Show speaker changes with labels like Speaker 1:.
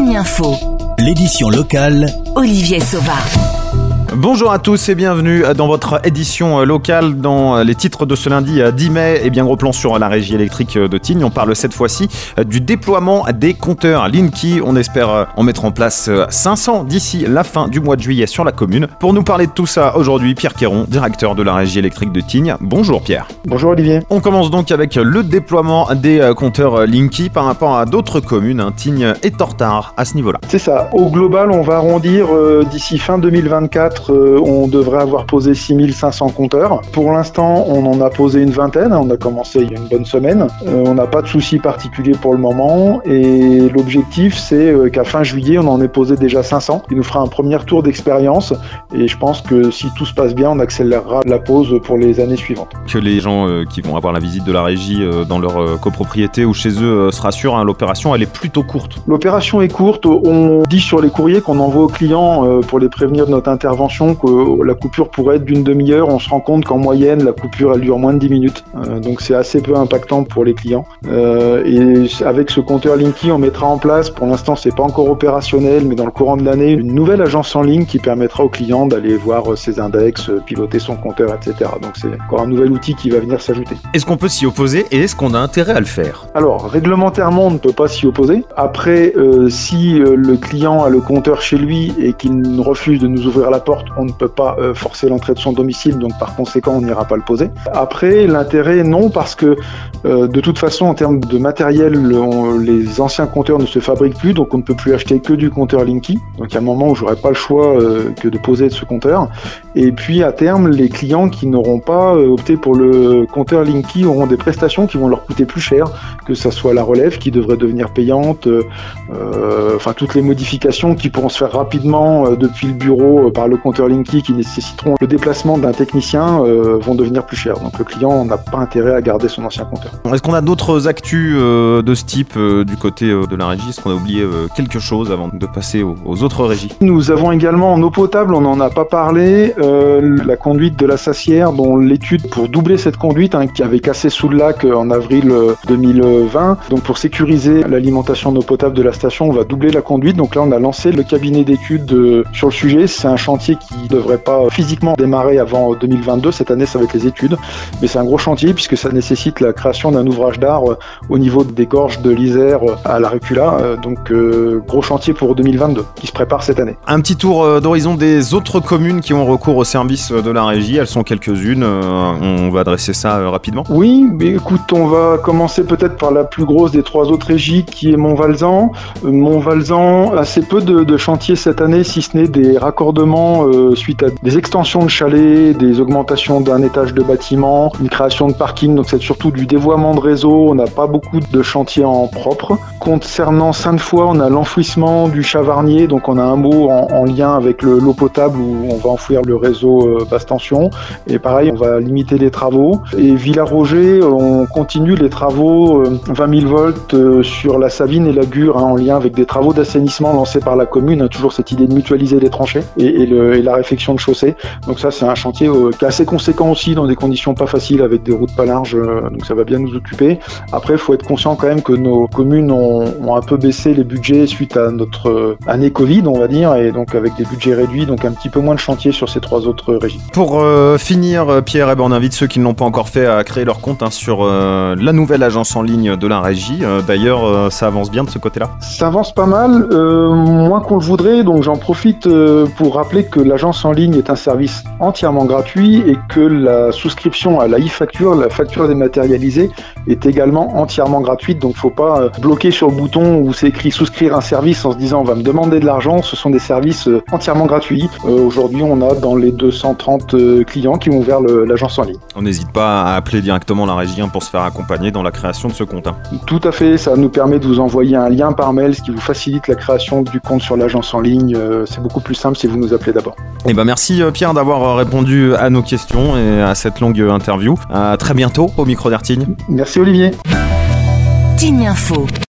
Speaker 1: Tignes Info.
Speaker 2: L'édition locale.
Speaker 1: Olivier Sauva.
Speaker 3: Bonjour à tous et bienvenue dans votre édition locale. Dans les titres de ce lundi 10 mai, et bien gros plan sur la régie électrique de Tignes. On parle cette fois-ci du déploiement des compteurs Linky. On espère en mettre en place 500 d'ici la fin du mois de juillet sur la commune. Pour nous parler de tout ça aujourd'hui, Pierre Quéron, directeur de la régie électrique de Tignes. Bonjour Pierre.
Speaker 4: Bonjour Olivier.
Speaker 3: On commence donc avec le déploiement des compteurs Linky par rapport à d'autres communes. Tignes est en retard à ce niveau-là.
Speaker 4: C'est ça. Au global, on va arrondir d'ici fin 2024. On devrait avoir posé 6500 compteurs. Pour l'instant, on en a posé une vingtaine. On a commencé il y a une bonne semaine. On n'a pas de soucis particuliers pour le moment. Et l'objectif, c'est qu'à fin juillet, on en ait posé déjà 500. Il nous fera un premier tour d'expérience. Et je pense que si tout se passe bien, on accélérera la pose pour les années suivantes.
Speaker 3: Que les gens qui vont avoir la visite de la régie dans leur copropriété ou chez eux se rassurent, l'opération, elle est plutôt courte.
Speaker 4: L'opération est courte. On dit sur les courriers qu'on envoie aux clients pour les prévenir de notre intervention que la coupure pourrait être d'une demi-heure. On se rend compte qu'en moyenne, la coupure, elle dure moins de 10 minutes. Donc c'est assez peu impactant pour les clients. Et avec ce compteur Linky, on mettra en place, pour l'instant, c'est pas encore opérationnel, mais dans le courant de l'année, une nouvelle agence en ligne qui permettra aux clients d'aller voir ses index, piloter son compteur, etc. Donc c'est encore un nouvel outil qui va venir s'ajouter.
Speaker 3: Est-ce qu'on peut s'y opposer et est-ce qu'on a intérêt à le faire ?
Speaker 4: Alors, réglementairement, on ne peut pas s'y opposer. Après, si le client a le compteur chez lui et qu'il refuse de nous ouvrir la porte, on ne peut pas forcer l'entrée de son domicile, donc par conséquent, on n'ira pas le poser. Après, l'intérêt, non, parce que de toute façon, en termes de matériel, les anciens compteurs ne se fabriquent plus, donc on ne peut plus acheter que du compteur Linky. Donc il y a un moment où j'aurais pas le choix que de poser ce compteur. Et puis à terme, les clients qui n'auront pas opté pour le compteur Linky auront des prestations qui vont leur coûter plus cher, que ça soit la relève qui devrait devenir payante, enfin toutes les modifications qui pourront se faire rapidement depuis le bureau par le compteur Linky qui nécessiteront le déplacement d'un technicien vont devenir plus chers. Donc le client n'a pas intérêt à garder son ancien compteur.
Speaker 3: Est-ce qu'on a d'autres actus de ce type du côté de la régie ? Est-ce qu'on a oublié quelque chose avant de passer aux autres régies ?
Speaker 4: Nous avons également en eau potable, on n'en a pas parlé, la conduite de la Sassière, dont l'étude pour doubler cette conduite qui avait cassé sous le lac en avril 2020. Donc pour sécuriser l'alimentation en eau potable de la station, on va doubler la conduite. Donc là on a lancé le cabinet d'études sur le sujet. C'est un chantier qui ne devrait pas physiquement démarrer avant 2022. Cette année, ça va être les études. Mais c'est un gros chantier puisque ça nécessite la création d'un ouvrage d'art au niveau des gorges de l'Isère à la Rucula. Donc gros chantier pour 2022 qui se prépare cette année.
Speaker 3: Un petit tour d'horizon des autres communes qui ont recours au service de la régie. Elles sont quelques-unes. On va adresser ça rapidement.
Speaker 4: Oui, mais écoute, on va commencer peut-être par la plus grosse des trois autres régies qui est Montvalzan. Montvalzan, assez peu de chantiers cette année, si ce n'est des raccordements suite à des extensions de chalets, des augmentations d'un étage de bâtiment, une création de parking, donc c'est surtout du dévoiement de réseau. On n'a pas beaucoup de chantiers en propre. Concernant Sainte-Foy, on a l'enfouissement du Chavarnier, donc on a un mot en lien avec l'eau potable où on va enfouir le réseau basse tension. Et pareil, on va limiter les travaux. Et Villaroger, on continue les travaux 20 000 volts sur la Savine et la Gure, en lien avec des travaux d'assainissement lancés par la commune. Toujours cette idée de mutualiser les tranchées et la réfection de chaussée. Donc ça, c'est un chantier qui est assez conséquent aussi, dans des conditions pas faciles, avec des routes pas larges. Donc ça va bien nous occuper. Après, il faut être conscient quand même que nos communes ont un peu baissé les budgets suite à notre année Covid, on va dire, et donc avec des budgets réduits, donc un petit peu moins de chantiers sur ces trois autres régies.
Speaker 3: Pour finir, Pierre, on invite ceux qui ne l'ont pas encore fait à créer leur compte sur la nouvelle agence en ligne de la régie. D'ailleurs, ça avance bien de ce côté-là ?
Speaker 4: Ça avance pas mal, moins qu'on le voudrait, donc j'en profite pour rappeler que l'agence en ligne est un service entièrement gratuit et que la souscription à la e-facture, la facture dématérialisée, est également entièrement gratuite. Donc faut pas bloquer sur le bouton où c'est écrit souscrire un service en se disant on va me demander de l'argent. Ce sont des services entièrement gratuits. Aujourd'hui, on a dans les 230 clients qui ont ouvert l'agence en ligne.
Speaker 3: On n'hésite pas à appeler directement la régie pour se faire accompagner dans la création de ce compte.
Speaker 4: Tout à fait, ça nous permet de vous envoyer un lien par mail, ce qui vous facilite la création du compte sur l'agence en ligne. C'est beaucoup plus simple si vous nous appelez d'abord.
Speaker 3: Et merci Pierre d'avoir répondu à nos questions et à cette longue interview. À très bientôt au micro d'Artigne.
Speaker 4: Merci Olivier.
Speaker 1: Tignes Info.